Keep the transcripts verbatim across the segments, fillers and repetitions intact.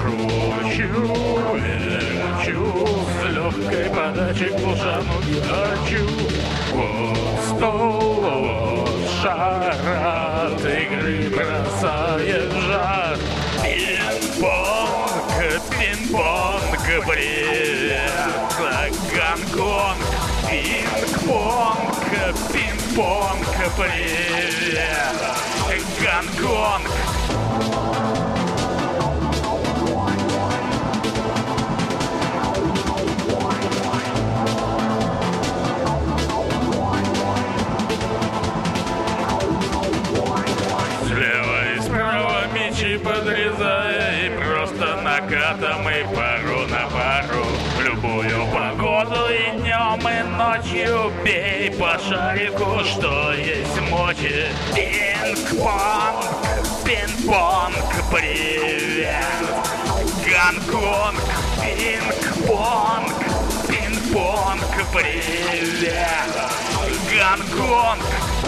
кручу, верчу, с легкой подачи к лужану дачу. Вот стол, вот шар, от игры бросает в жар. Пинг-понг, пинг-понг, привет, Гонконг. Пинг-понг, пинг-понг, привет, Гонконг. Слева и справа мячи подрезая, и просто накатом и пару на пару. В любую погоду и днем, и ночью бей по шарику, что есть мочи. Пинг-понг, пинг-понг, привет, Гонконг. Пинг-понг, пинг-понг, привет, Гонконг.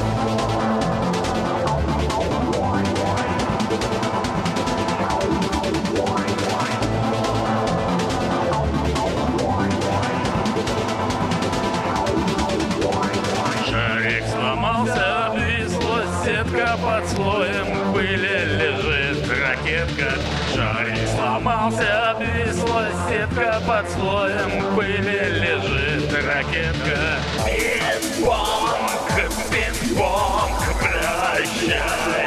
Сломался, обвисла сетка, под слоем пыли лежит ракетка. Шарик сломался, обвисла сетка, под слоем пыли лежит ракетка. Пинг-понг, пинг-понг, прощай.